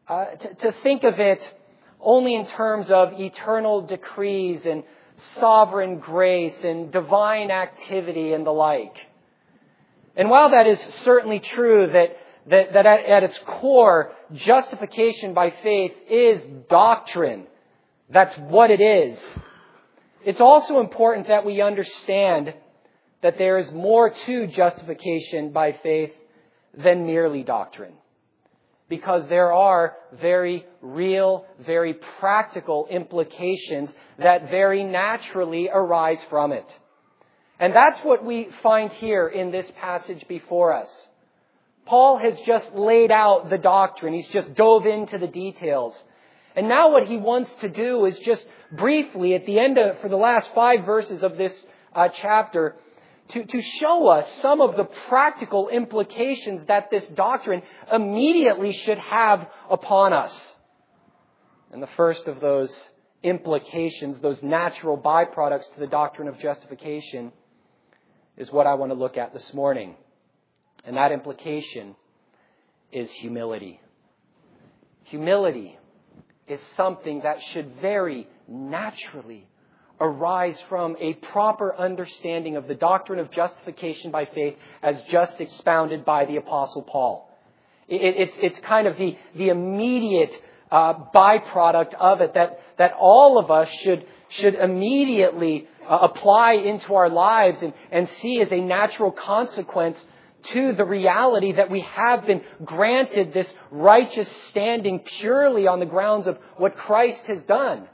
to think of it only in terms of eternal decrees and sovereign grace and divine activity and the like. And while that is certainly true, that at its core, justification by faith is doctrine. That's what it is. It's also important that we understand that there is more to justification by faith than merely doctrine. Because there are very real, very practical implications that very naturally arise from it. And that's what we find here in this passage before us. Paul has just laid out the doctrine. He's just dove into the details. And now what he wants to do is just briefly, at the end for the last 5 verses of this chapter, to show us some of the practical implications that this doctrine immediately should have upon us. And the first of those implications, those natural byproducts to the doctrine of justification, is what I want to look at this morning. And that implication is humility. Humility is something that should very naturally arise from a proper understanding of the doctrine of justification by faith as just expounded by the Apostle Paul. It's kind of the immediate byproduct of it that all of us should immediately apply into our lives and see as a natural consequence to the reality that we have been granted this righteous standing purely on the grounds of what Christ has done.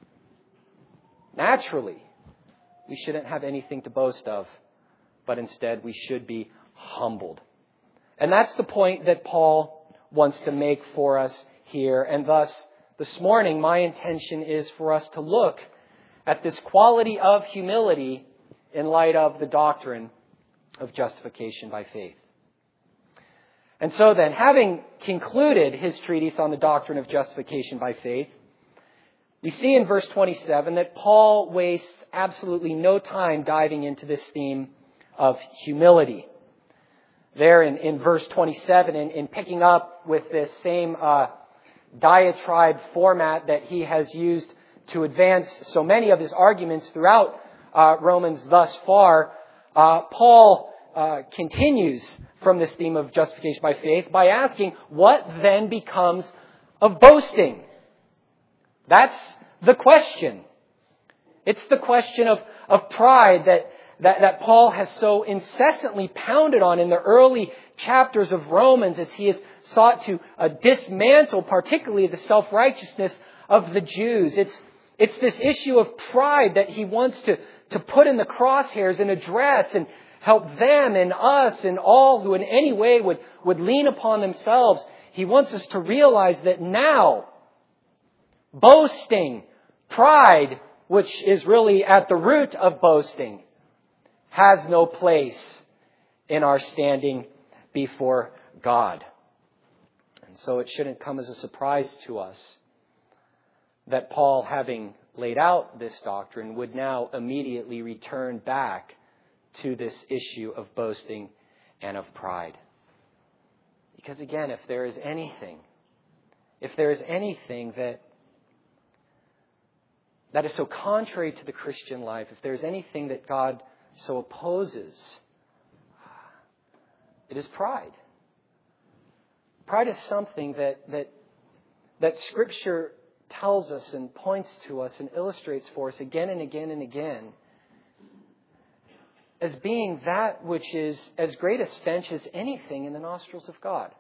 Naturally, we shouldn't have anything to boast of, but instead we should be humbled. And that's the point that Paul wants to make for us here. And thus, this morning, my intention is for us to look at this quality of humility in light of the doctrine of justification by faith. And so then, having concluded his treatise on the doctrine of justification by faith, we see in verse 27 that Paul wastes absolutely no time diving into this theme of humility. There in verse 27, in picking up with this same diatribe format that he has used to advance so many of his arguments throughout Romans thus far, Paul continues from this theme of justification by faith by asking, what then becomes of boasting? That's the question. It's the question of pride that Paul has so incessantly pounded on in the early chapters of Romans as he has sought to dismantle particularly the self-righteousness of the Jews. It's this issue of pride that he wants to put in the crosshairs and address and help them and us and all who in any way would lean upon themselves. He wants us to realize that now, boasting, pride, which is really at the root of boasting, has no place in our standing before God. And so it shouldn't come as a surprise to us that Paul, having laid out this doctrine, would now immediately return back to this issue of boasting and of pride. Because again, if there is anything that is so contrary to the Christian life, if there's anything that God so opposes, it is pride. Pride is something that Scripture tells us and points to us and illustrates for us again and again and again as being that which is as great a stench as anything in the nostrils of God.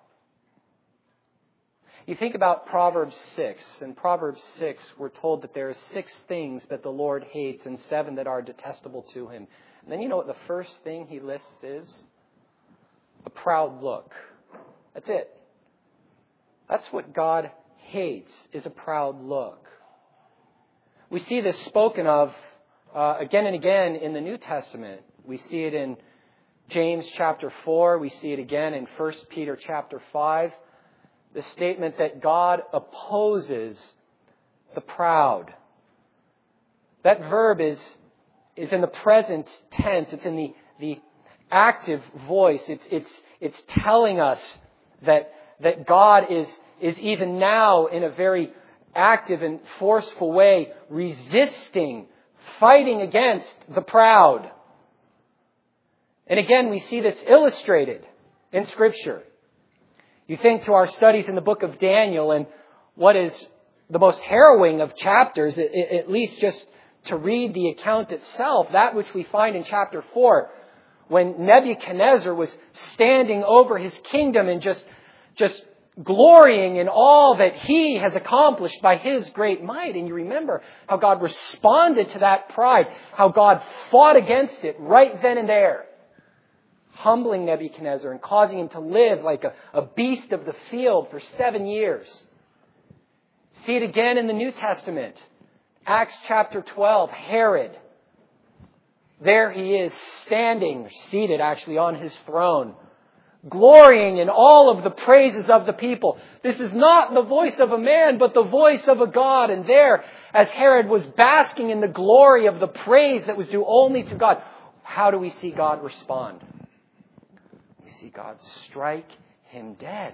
You think about Proverbs 6. In Proverbs 6, we're told that there are 6 things that the Lord hates and 7 that are detestable to Him. And then you know what the first thing He lists is? A proud look. That's it. That's what God hates, is a proud look. We see this spoken of again and again in the New Testament. We see it in James chapter 4. We see it again in 1 Peter chapter 5. The statement that God opposes the proud. That verb is in the present tense. It's in the active voice. It's telling us that God is is even now in a very active and forceful way resisting, fighting against the proud. And again, we see this illustrated in Scripture. You think to our studies in the book of Daniel and what is the most harrowing of chapters, at least just to read the account itself, that which we find in chapter 4, when Nebuchadnezzar was standing over his kingdom and just glorying in all that he has accomplished by his great might. And you remember how God responded to that pride, how God fought against it right then and there, humbling Nebuchadnezzar and causing him to live like a beast of the field for 7 years. See it again in the New Testament. Acts chapter 12, Herod. There he is standing, seated actually on his throne, glorying in all of the praises of the people. This is not the voice of a man, but the voice of a God. And there, as Herod was basking in the glory of the praise that was due only to God, how do we see God respond? We see God strike him dead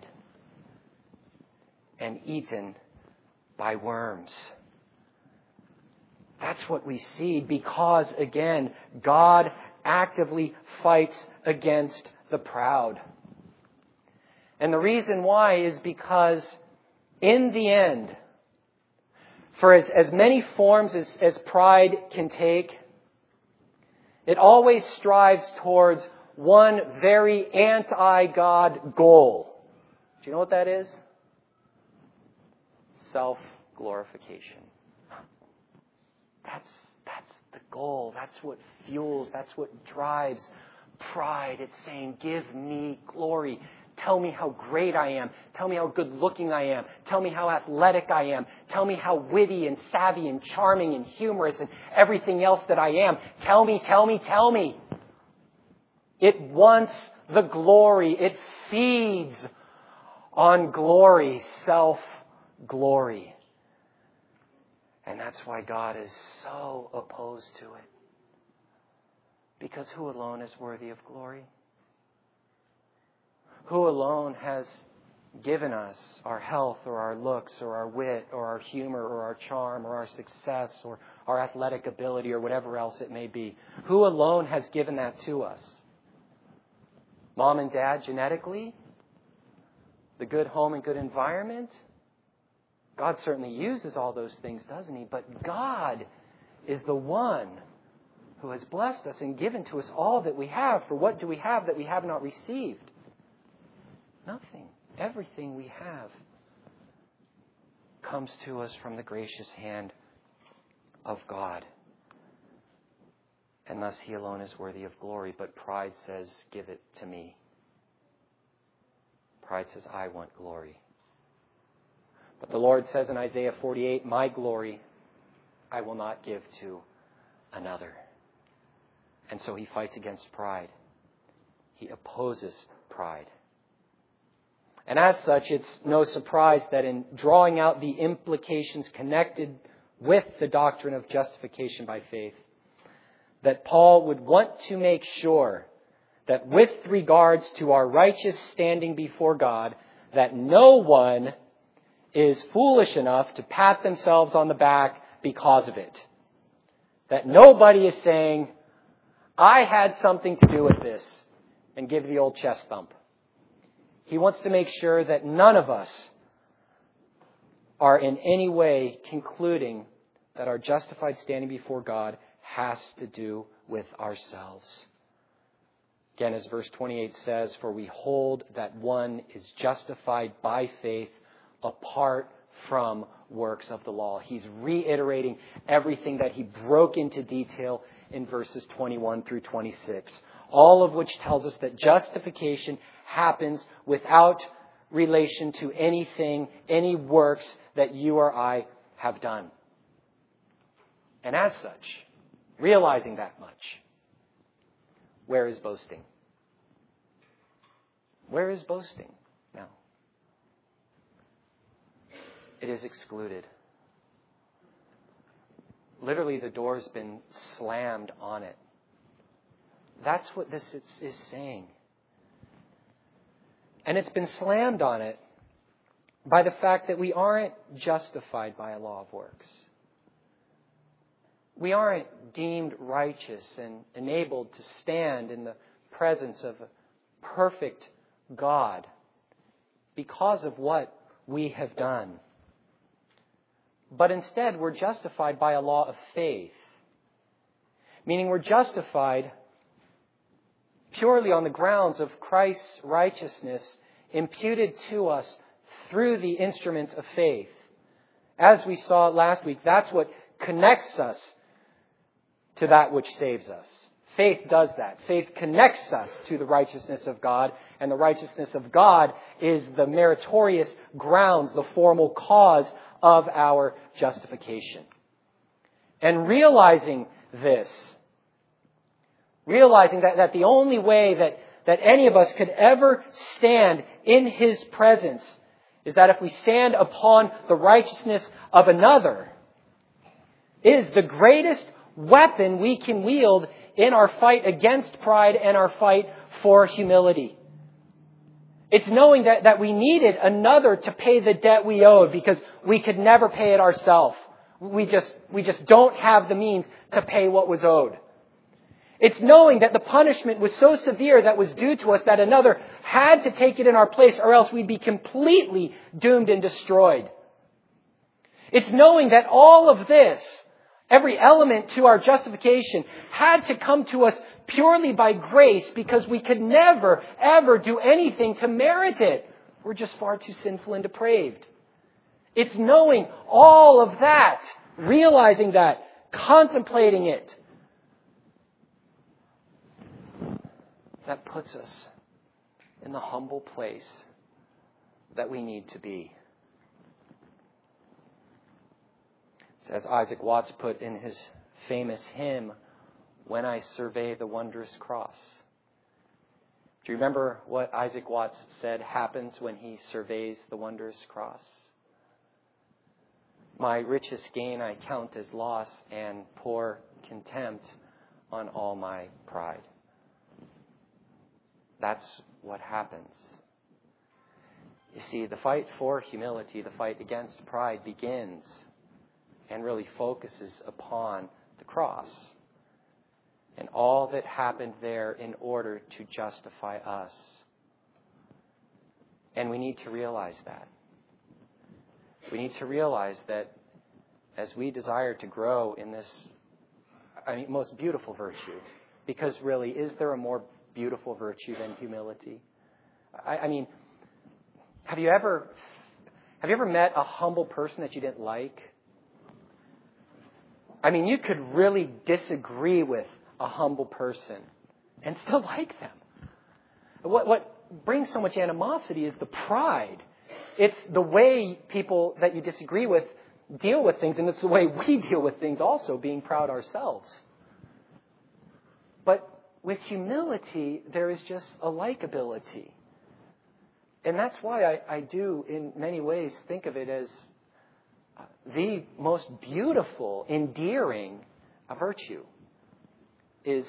and eaten by worms. That's what we see because, again, God actively fights against the proud. And the reason why is because in the end, for as many forms as pride can take, it always strives towards one very anti-God goal. Do you know what that is? Self-glorification. That's the goal. That's what fuels, that's what drives pride. It's saying, give me glory. Tell me how great I am. Tell me how good looking I am. Tell me how athletic I am. Tell me how witty and savvy and charming and humorous and everything else that I am. Tell me, tell me, tell me. It wants the glory. It feeds on glory, self-glory. And that's why God is so opposed to it. Because who alone is worthy of glory? Who alone has given us our health or our looks or our wit or our humor or our charm or our success or our athletic ability or whatever else it may be? Who alone has given that to us? Mom and dad genetically? The good home and good environment? God certainly uses all those things, doesn't He? But God is the one who has blessed us and given to us all that we have. For what do we have that we have not received? Nothing. Everything we have comes to us from the gracious hand of God. And thus He alone is worthy of glory. But pride says, give it to me. Pride says, I want glory. But the Lord says in Isaiah 48, my glory I will not give to another. And so He fights against pride. He opposes pride. And as such, it's no surprise that in drawing out the implications connected with the doctrine of justification by faith, that Paul would want to make sure that with regards to our righteous standing before God, that no one is foolish enough to pat themselves on the back because of it. That nobody is saying, I had something to do with this, and give the old chest thump. He wants to make sure that none of us are in any way concluding that our justified standing before God has to do with ourselves. Again, as verse 28 says, for we hold that one is justified by faith apart from works of the law. He's reiterating everything that he broke into detail in verses 21 through 26. All of which tells us that justification happens without relation to anything, any works that you or I have done. And as such, realizing that much, where is boasting? Where is boasting now? It is excluded. Literally, the door has been slammed on it. That's what this is saying. And it's been slammed on it by the fact that we aren't justified by a law of works. We aren't deemed righteous and enabled to stand in the presence of a perfect God because of what we have done. But instead, we're justified by a law of faith. Meaning we're justified purely on the grounds of Christ's righteousness imputed to us through the instruments of faith. As we saw last week, that's what connects us to that which saves us. Faith does that. Faith connects us to the righteousness of God, and the righteousness of God is the meritorious grounds, the formal cause of our justification. And realizing this, realizing that the only way that any of us could ever stand in His presence is that if we stand upon the righteousness of another, is the greatest weapon we can wield in our fight against pride and our fight for humility. It's knowing that we needed another to pay the debt we owed because we could never pay it ourselves. We just don't have the means to pay what was owed. It's knowing that the punishment was so severe that was due to us that another had to take it in our place, or else we'd be completely doomed and destroyed. It's knowing that all of this, every element to our justification, had to come to us purely by grace because we could never, ever do anything to merit it. We're just far too sinful and depraved. It's knowing all of that, realizing that, contemplating it, that puts us in the humble place that we need to be. As Isaac Watts put in his famous hymn, "When I Survey the Wondrous Cross." Do you remember what Isaac Watts said happens when he surveys the wondrous cross? "My richest gain I count as loss and pour contempt on all my pride." That's what happens. You see, the fight for humility, the fight against pride begins and really focuses upon the cross and all that happened there in order to justify us. And we need to realize that. We need to realize that as we desire to grow in this, most beautiful virtue, because really, is there a more beautiful virtue than humility? Have you ever met a humble person that you didn't like? You could really disagree with a humble person and still like them. What brings so much animosity is the pride. It's the way people that you disagree with deal with things, and it's the way we deal with things also, being proud ourselves. But with humility, there is just a likability. And that's why I do, in many ways, think of it as the most beautiful, endearing virtue is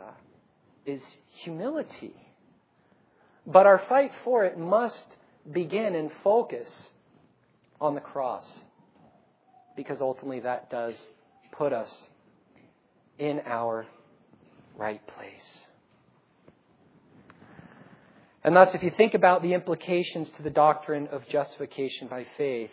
humility. But our fight for it must begin and focus on the cross, because ultimately that does put us in our right place. And thus, if you think about the implications to the doctrine of justification by faith,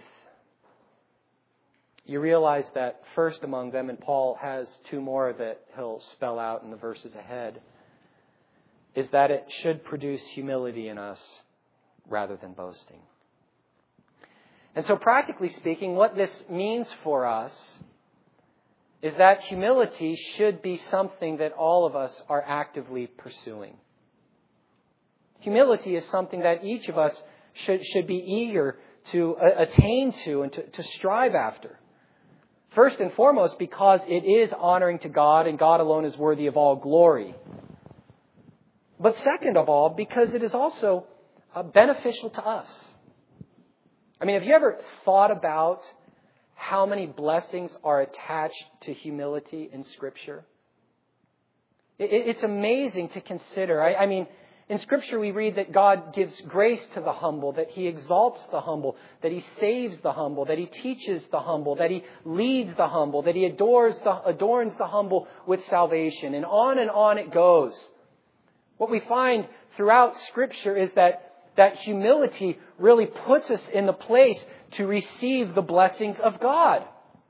you realize that first among them, and Paul has two more that he'll spell out in the verses ahead, is that it should produce humility in us rather than boasting. And so practically speaking, what this means for us is that humility should be something that all of us are actively pursuing. Humility is something that each of us should be eager to attain to and to strive after. First and foremost, because it is honoring to God, and God alone is worthy of all glory. But second of all, because it is also beneficial to us. Have you ever thought about how many blessings are attached to humility in Scripture? It's amazing to consider. In Scripture, we read that God gives grace to the humble, that He exalts the humble, that He saves the humble, that He teaches the humble, that He leads the humble, that He adorns the humble with salvation. And on it goes. What we find throughout Scripture is that humility really puts us in the place to receive the blessings of God.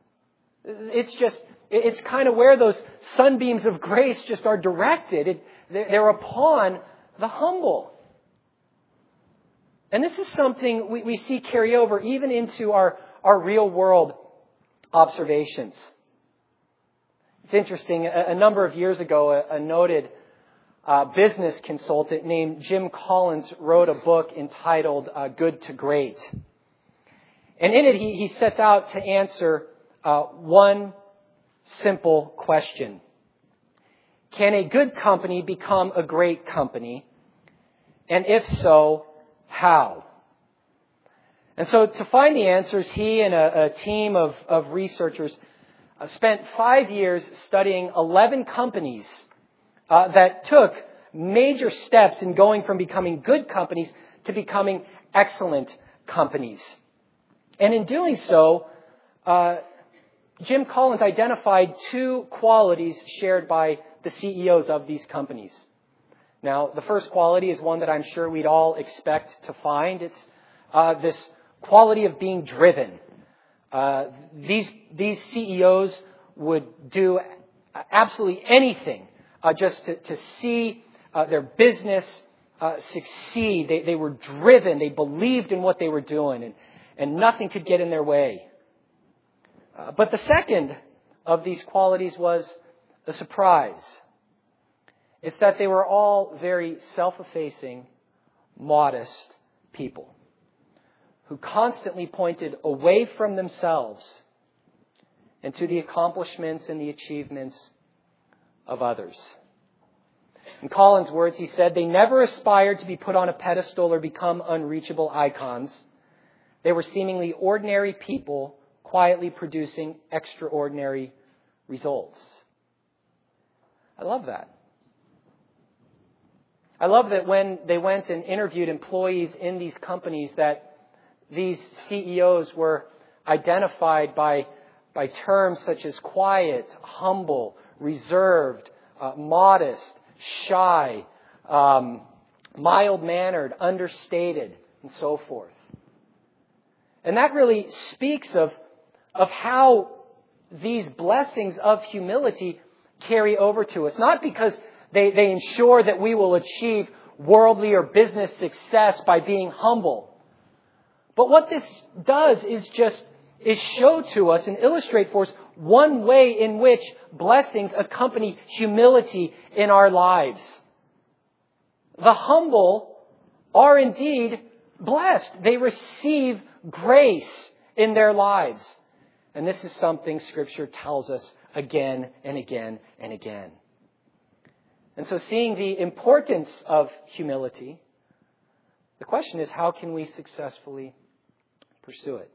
It's kind of where those sunbeams of grace just are directed. They're upon the humble. And this is something we see carry over even into our real world observations. It's interesting. A number of years ago, a noted business consultant named Jim Collins wrote a book entitled Good to Great. And in it, he sets out to answer one simple question. Can a good company become a great company? And if so, how? And so to find the answers, he and a team of researchers spent 5 years studying 11 companies that took major steps in going from becoming good companies to becoming excellent companies. And in doing so, Jim Collins identified 2 qualities shared by the CEOs of these companies. Now, the first quality is one that I'm sure we'd all expect to find. It's this quality of being driven. These CEOs would do absolutely anything just to see their business succeed. They were driven. They believed in what they were doing, and nothing could get in their way. But the second of these qualities was a surprise. It's that they were all very self-effacing, modest people who constantly pointed away from themselves and to the accomplishments and the achievements of others. In Collins' words, he said, they never aspired to be put on a pedestal or become unreachable icons. They were seemingly ordinary people quietly producing extraordinary results. I love that. I love that when they went and interviewed employees in these companies, that these CEOs were identified by terms such as quiet, humble, reserved, modest, shy, mild-mannered, understated, and so forth. And that really speaks of how these blessings of humility carry over to us. Not because they ensure that we will achieve worldly or business success by being humble. But what this does is show to us and illustrate for us one way in which blessings accompany humility in our lives. The humble are indeed blessed. They receive grace in their lives. And this is something Scripture tells us again and again and again. And so seeing the importance of humility, the question is, how can we successfully pursue it?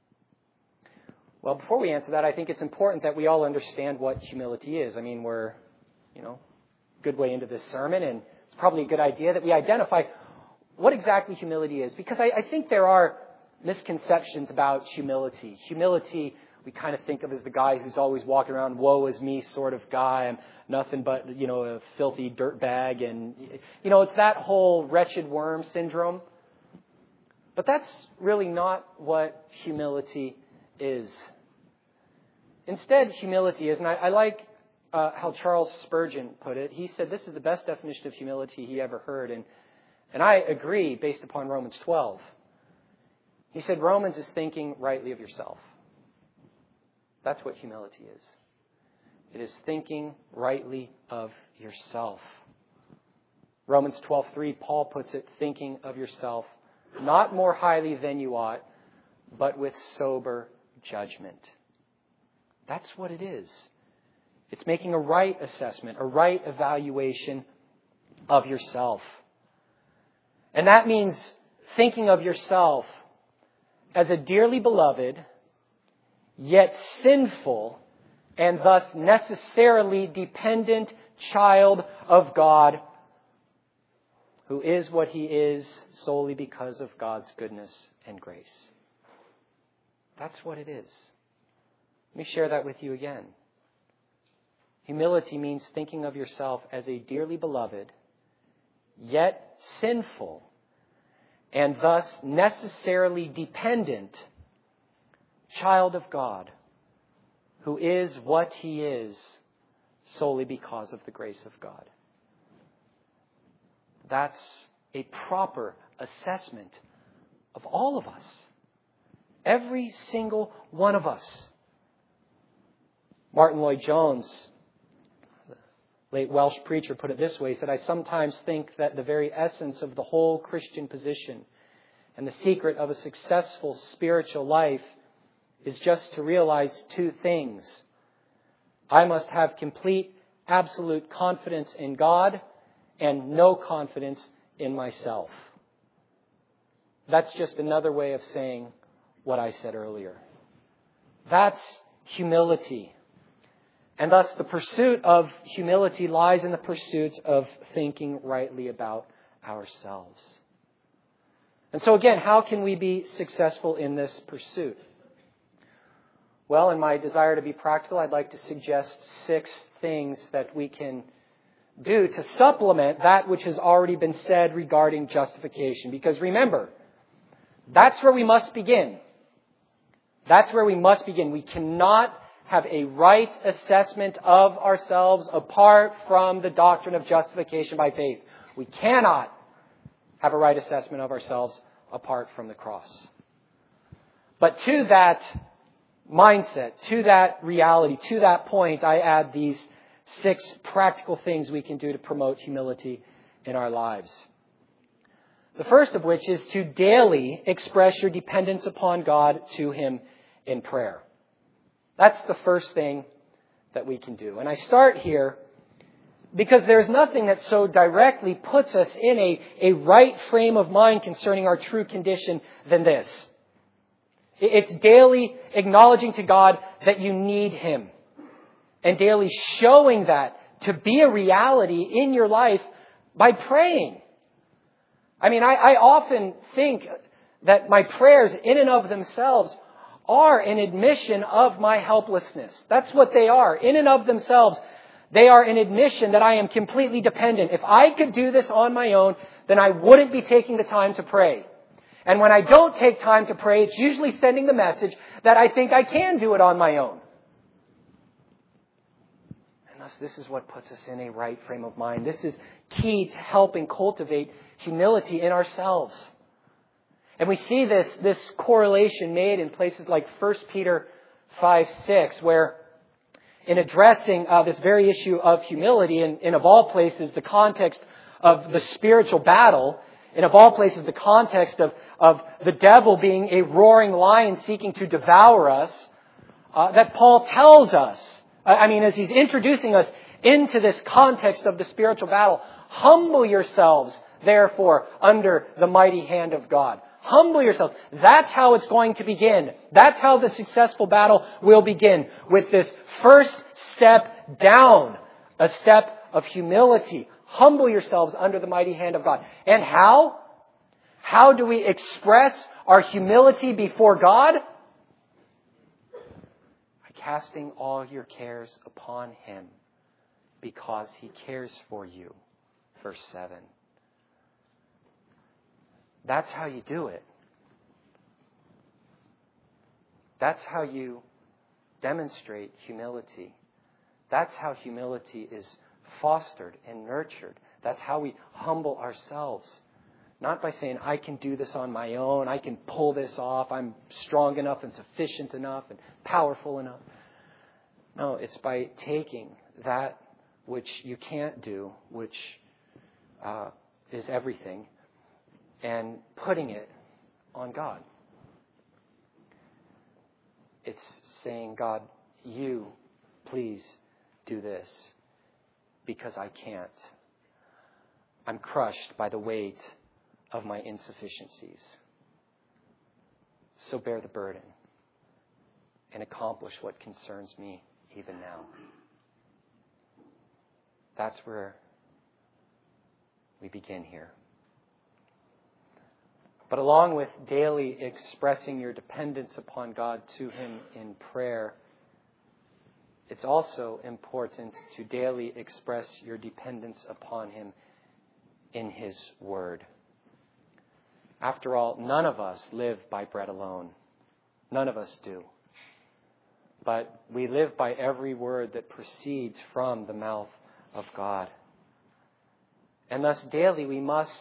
Well, before we answer that, I think it's important that we all understand what humility is. I mean, we're, a good way into this sermon, and it's probably a good idea that we identify what exactly humility is. Because I think there are misconceptions about humility. Humility, we kind of think of as the guy who's always walking around, woe is me sort of guy. I'm nothing but, a filthy dirtbag. And, it's that whole wretched worm syndrome. But that's really not what humility is. Instead, humility is, and I like how Charles Spurgeon put it. He said this is the best definition of humility he ever heard. And I agree based upon Romans 12. He said Romans is thinking rightly of yourself. That's what humility is. It is thinking rightly of yourself. Romans 12:3, Paul puts it, thinking of yourself, not more highly than you ought, but with sober judgment. That's what it is. It's making a right assessment, a right evaluation of yourself. And that means thinking of yourself as a dearly beloved, yet sinful, and thus necessarily dependent child of God who is what he is solely because of God's goodness and grace. That's what it is. Let me share that with you again. Humility means thinking of yourself as a dearly beloved, yet sinful, and thus necessarily dependent child of God, who is what he is solely because of the grace of God. That's a proper assessment of all of us. Every single one of us. Martin Lloyd-Jones, the late Welsh preacher, put it this way. He said, "I sometimes think that the very essence of the whole Christian position and the secret of a successful spiritual life is just to realize two things. I must have complete, absolute confidence in God and no confidence in myself." That's just another way of saying what I said earlier. That's humility. And thus the pursuit of humility lies in the pursuit of thinking rightly about ourselves. And so again, how can we be successful in this pursuit? Well, in my desire to be practical, I'd like to suggest 6 things that we can do to supplement that which has already been said regarding justification. Because remember, that's where we must begin. That's where we must begin. We cannot have a right assessment of ourselves apart from the doctrine of justification by faith. We cannot have a right assessment of ourselves apart from the cross. But to that mindset, to that reality, to that point, I add these 6 practical things we can do to promote humility in our lives. The first of which is to daily express your dependence upon God to Him in prayer. That's the first thing that we can do. And I start here because there's nothing that so directly puts us in a right frame of mind concerning our true condition than this. It's daily acknowledging to God that you need Him. And daily showing that to be a reality in your life by praying. I mean, I often think that my prayers in and of themselves are an admission of my helplessness. That's what they are. In and of themselves, they are an admission that I am completely dependent. If I could do this on my own, then I wouldn't be taking the time to pray. And when I don't take time to pray, it's usually sending the message that I think I can do it on my own. And thus, this is what puts us in a right frame of mind. This is key to helping cultivate humility in ourselves. And we see this correlation made in places like 1 Peter 5:6, where in addressing this very issue of humility, and of all places, the context of the spiritual battle, and of all places, the context of the devil being a roaring lion seeking to devour us, that Paul tells us, as he's introducing us into this context of the spiritual battle, humble yourselves, therefore, under the mighty hand of God. Humble yourself. That's how it's going to begin. That's how the successful battle will begin, with this first step down, a step of humility. Humble yourselves under the mighty hand of God. And how? How do we express our humility before God? By casting all your cares upon Him, because He cares for you. Verse 7. That's how you do it. That's how you demonstrate humility. That's how humility is fostered and nurtured. That's how we humble ourselves. Not by saying, I can do this on my own. I can pull this off. I'm strong enough and sufficient enough and powerful enough. No, it's by taking that which you can't do, which is everything, and putting it on God. It's saying, God, you please do this because I can't. I'm crushed by the weight of my insufficiencies. So bear the burden and accomplish what concerns me even now. That's where we begin here. But along with daily expressing your dependence upon God to Him in prayer, it's also important to daily express your dependence upon Him in His Word. After all, none of us live by bread alone. None of us do. But we live by every word that proceeds from the mouth of God. And thus daily we must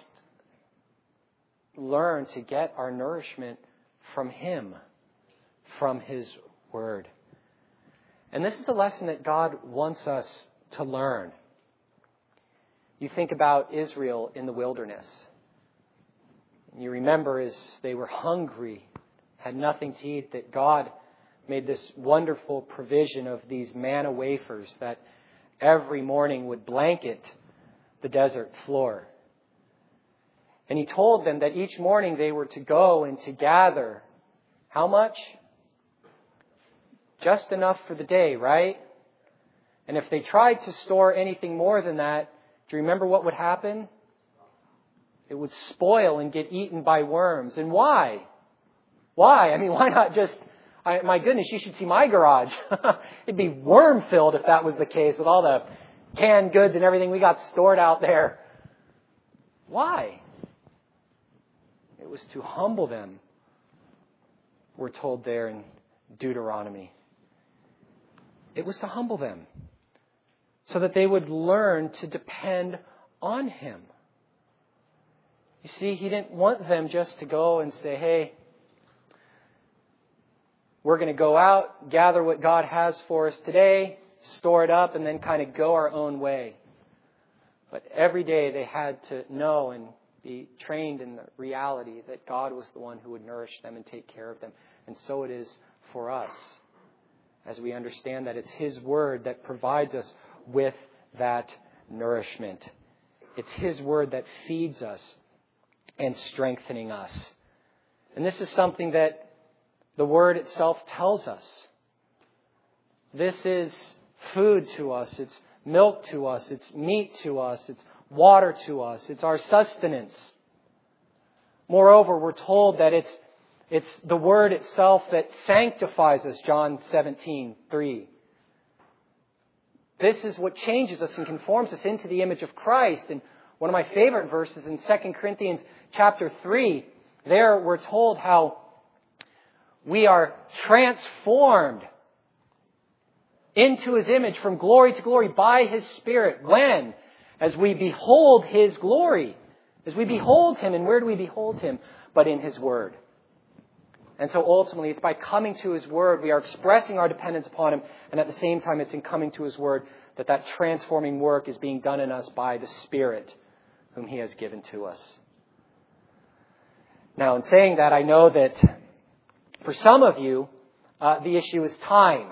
learn to get our nourishment from Him, from His Word. And this is the lesson that God wants us to learn. You think about Israel in the wilderness. You remember as they were hungry, had nothing to eat, that God made this wonderful provision of these manna wafers that every morning would blanket the desert floor. And He told them that each morning they were to go and to gather how much? Just enough for the day, right? And if they tried to store anything more than that, do you remember what would happen? It would spoil and get eaten by worms. And why? Why? I mean, why not just... my goodness, you should see my garage. It'd be worm-filled if that was the case with all the canned goods and everything we got stored out there. Why? It was to humble them, we're told there in Deuteronomy. It was to humble them so that they would learn to depend on Him. You see, He didn't want them just to go and say, hey, we're going to go out, gather what God has for us today, store it up, and then kind of go our own way. But every day they had to know and be trained in the reality that God was the one who would nourish them and take care of them. And so it is for us, as we understand that it's His Word that provides us with that nourishment. It's His Word that feeds us and strengthening us. And this is something that the Word itself tells us. This is food to us. It's milk to us. It's meat to us. It's water to us. It's our sustenance. Moreover, we're told that it's the Word itself that sanctifies us, John 17:3. This is what changes us and conforms us into the image of Christ. And one of my favorite verses in 2 Corinthians chapter 3, there we're told how we are transformed into His image from glory to glory by His Spirit. When? As we behold His glory. As we behold Him. And where do we behold Him? But in His Word. And so ultimately it's by coming to His Word, we are expressing our dependence upon Him. And at the same time it's in coming to His Word that transforming work is being done in us by the Spirit whom He has given to us. Now in saying that, I know that for some of you, the issue is time.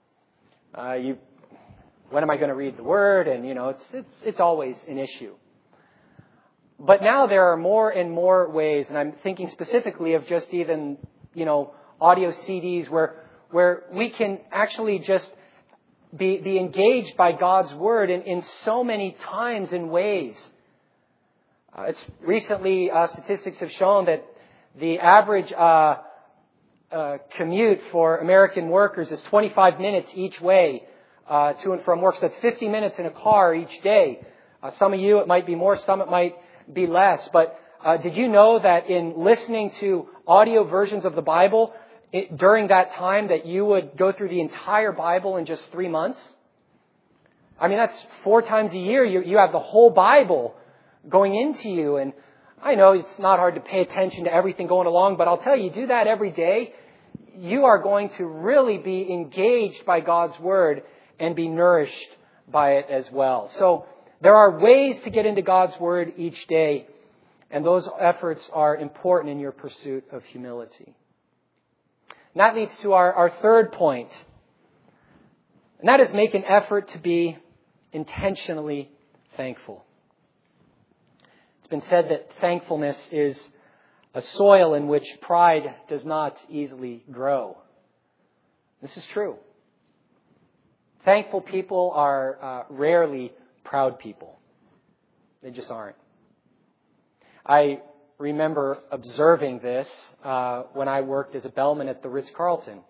When am I going to read the Word? And, it's always an issue. But now there are more and more ways, and I'm thinking specifically of just even, audio CDs where we can actually just be engaged by God's Word in so many times and ways. It's recently, statistics have shown that the average commute for American workers is 25 minutes each way to and from work. So that's 50 minutes in a car each day. Some of you, it might be more, some it might be less. But did you know that in listening to audio versions of the Bible, during that time that you would go through the entire Bible in just 3 months? I mean, that's 4 times a year. You have the whole Bible going into you. And I know it's not hard to pay attention to everything going along, but I'll tell you, do that every day. You are going to really be engaged by God's Word and be nourished by it as well. So there are ways to get into God's Word each day, and those efforts are important in your pursuit of humility. And that leads to our third point, and that is make an effort to be intentionally thankful. It's been said that thankfulness is a soil in which pride does not easily grow. This is true. Thankful people are rarely proud people. They just aren't. I remember observing this when I worked as a bellman at the Ritz-Carlton.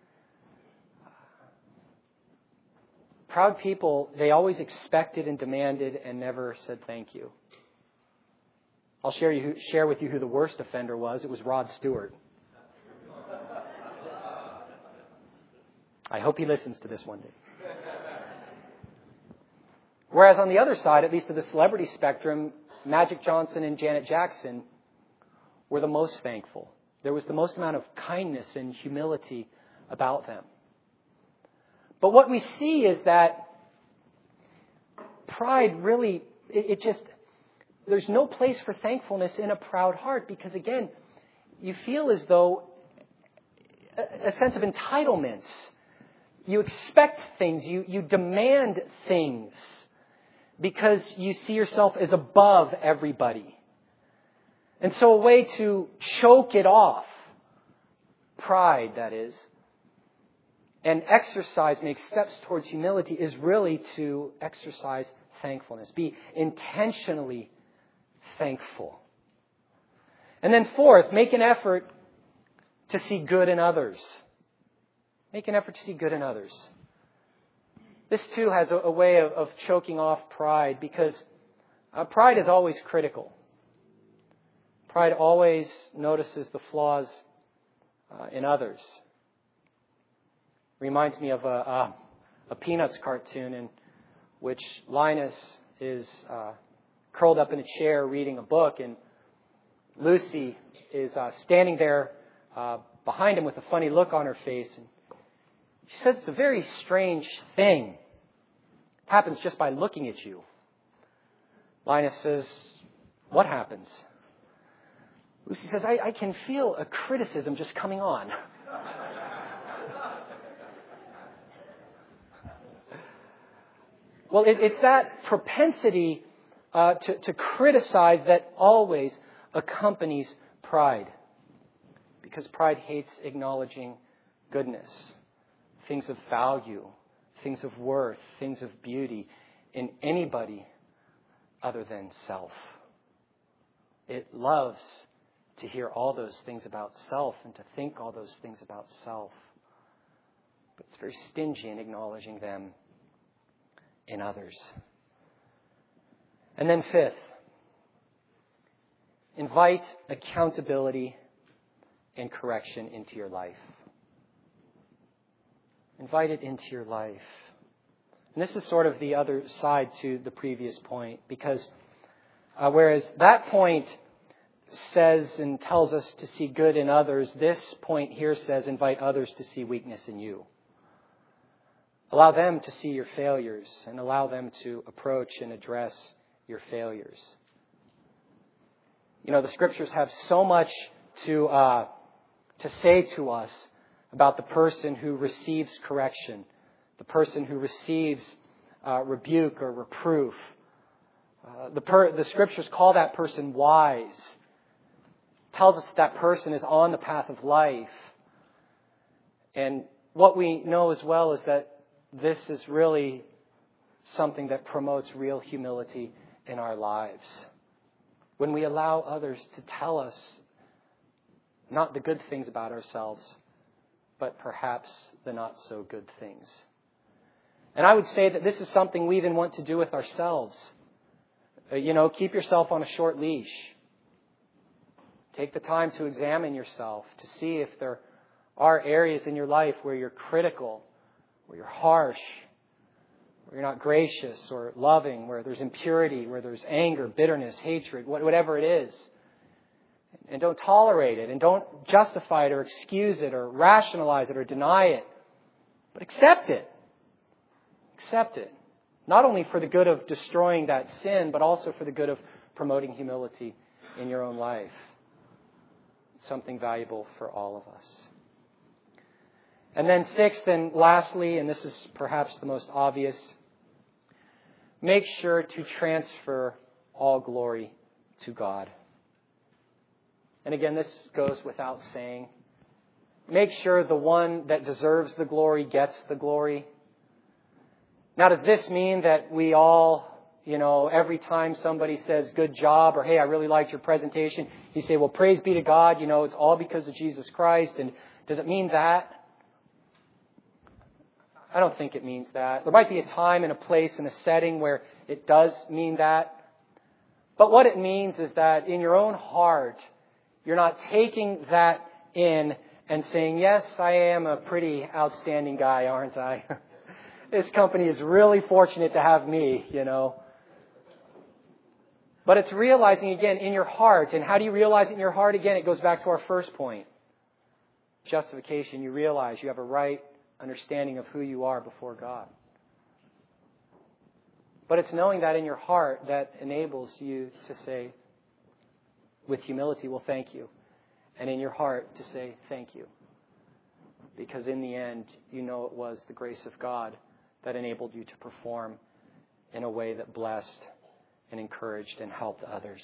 Proud people, they always expected and demanded and never said thank you. I'll share with you who the worst offender was. It was Rod Stewart. I hope he listens to this one day. Whereas on the other side, at least of the celebrity spectrum, Magic Johnson and Janet Jackson were the most thankful. There was the most amount of kindness and humility about them. But what we see is that pride really, there's no place for thankfulness in a proud heart because, again, you feel as though a sense of entitlement. You expect things. You demand things because you see yourself as above everybody. And so a way to choke it off, pride that is, and make steps towards humility is really to exercise thankfulness. Be intentionally thankful. And then fourth, make an effort to see good in others. Make an effort to see good in others. This too has a way of choking off pride because pride is always critical. Pride always notices the flaws in others. Reminds me of a Peanuts cartoon in which Linus is curled up in a chair reading a book, and Lucy is standing there behind him with a funny look on her face. And she says it's a very strange thing. It happens just by looking at you. Linus says, "What happens?" Lucy says, I can feel a criticism just coming on. Well, it's that propensity to criticize that always accompanies pride. Because pride hates acknowledging goodness, things of value, things of worth, things of beauty in anybody other than self. It loves to hear all those things about self and to think all those things about self. But it's very stingy in acknowledging them in others. And then fifth, invite accountability and correction into your life. Invite it into your life. And this is sort of the other side to the previous point, because whereas that point says and tells us to see good in others, this point here says invite others to see weakness in you. Allow them to see your failures and allow them to approach and address your failures. You know, the Scriptures have so much to say to us about the person who receives correction, the person who receives rebuke or reproof. The Scriptures call that person wise. It tells us that person is on the path of life. And what we know as well is that this is really something that promotes real humility in our lives. When we allow others to tell us not the good things about ourselves, but perhaps the not so good things. And I would say that this is something we even want to do with ourselves. Keep yourself on a short leash. Take the time to examine yourself, to see if there are areas in your life where you're critical, where you're harsh, where you're not gracious or loving, where there's impurity, where there's anger, bitterness, hatred, whatever it is. And don't tolerate it, and don't justify it or excuse it or rationalize it or deny it, but accept it. Accept it. Not only for the good of destroying that sin, but also for the good of promoting humility in your own life. It's something valuable for all of us. And then sixth and lastly, and this is perhaps the most obvious, make sure to transfer all glory to God. And again, this goes without saying. Make sure the one that deserves the glory gets the glory. Now, does this mean that we all, every time somebody says good job or hey, I really liked your presentation, you say, well, praise be to God, it's all because of Jesus Christ. And does it mean that? I don't think it means that. There might be a time and a place and a setting where it does mean that. But what it means is that in your own heart, you're not taking that in and saying, yes, I am a pretty outstanding guy, aren't I? This company is really fortunate to have me, But it's realizing again in your heart. And how do you realize it in your heart? Again, it goes back to our first point. Justification. You realize you have a right understanding of who you are before God. But it's knowing that in your heart that enables you to say, with humility, well, thank you. And in your heart to say, thank you. Because in the end, it was the grace of God that enabled you to perform in a way that blessed and encouraged and helped others.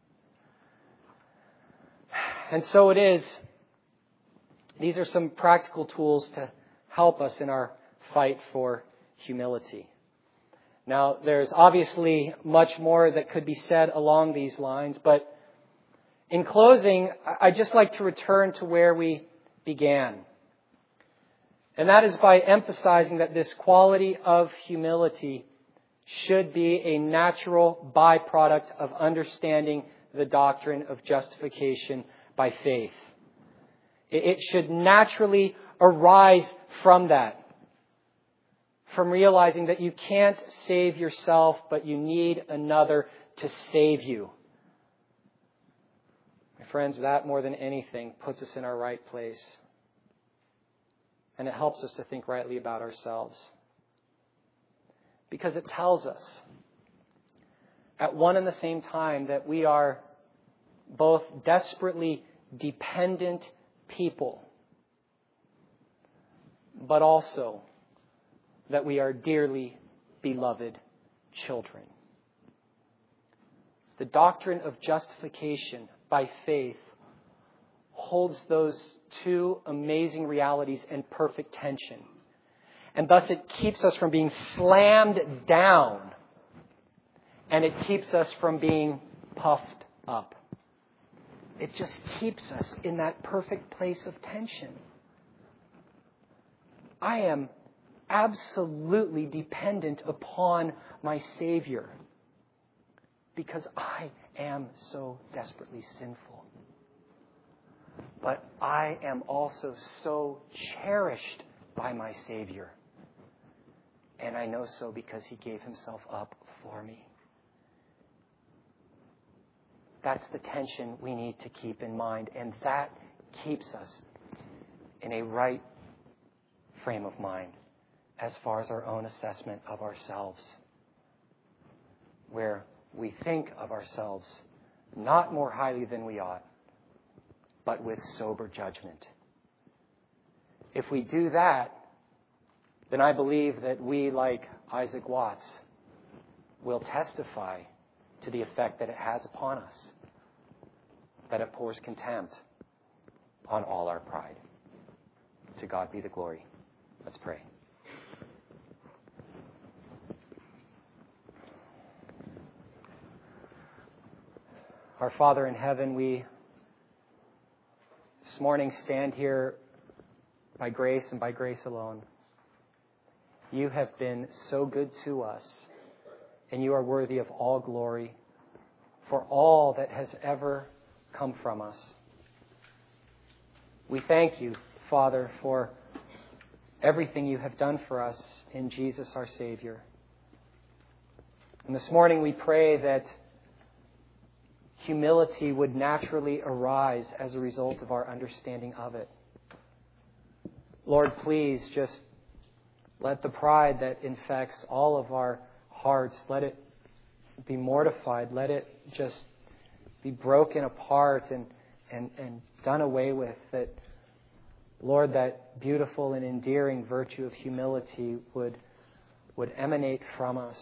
And so it is. These are some practical tools to help us in our fight for humility. Now, there's obviously much more that could be said along these lines, but in closing, I'd just like to return to where we began. And that is by emphasizing that this quality of humility should be a natural byproduct of understanding the doctrine of justification by faith. It should naturally arise from that. From realizing that you can't save yourself, but you need another to save you. My friends, that more than anything puts us in our right place. And it helps us to think rightly about ourselves. Because it tells us at one and the same time that we are both desperately dependent people, but also that we are dearly beloved children. The doctrine of justification by faith holds those two amazing realities in perfect tension. And thus it keeps us from being slammed down. And it keeps us from being puffed up. It just keeps us in that perfect place of tension. I am absolutely dependent upon my Savior because I am so desperately sinful. But I am also so cherished by my Savior. And I know so because He gave Himself up for me. That's the tension we need to keep in mind. And that keeps us in a right frame of mind as far as our own assessment of ourselves. Where we think of ourselves not more highly than we ought, but with sober judgment. If we do that, then I believe that we, like Isaac Watts, will testify to the effect that it has upon us, that it pours contempt on all our pride. To God be the glory. Let's pray. Our Father in heaven, we this morning stand here by grace and by grace alone. You have been so good to us, and you are worthy of all glory for all that has ever come from us. We thank you, Father, for everything you have done for us in Jesus our Savior. And this morning we pray that humility would naturally arise as a result of our understanding of it. Lord, please just let the pride that infects all of our hearts, let it be mortified. Let it just be broken apart and done away with. That, Lord, that beautiful and endearing virtue of humility would emanate from us.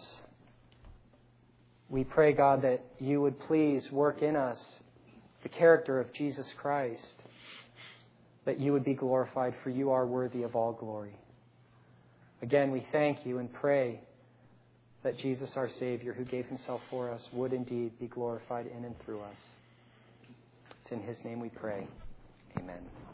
We pray, God, that you would please work in us the character of Jesus Christ, that you would be glorified, for you are worthy of all glory. Again, we thank you and pray that Jesus, our Savior, who gave himself for us, would indeed be glorified in and through us. It's in his name we pray. Amen.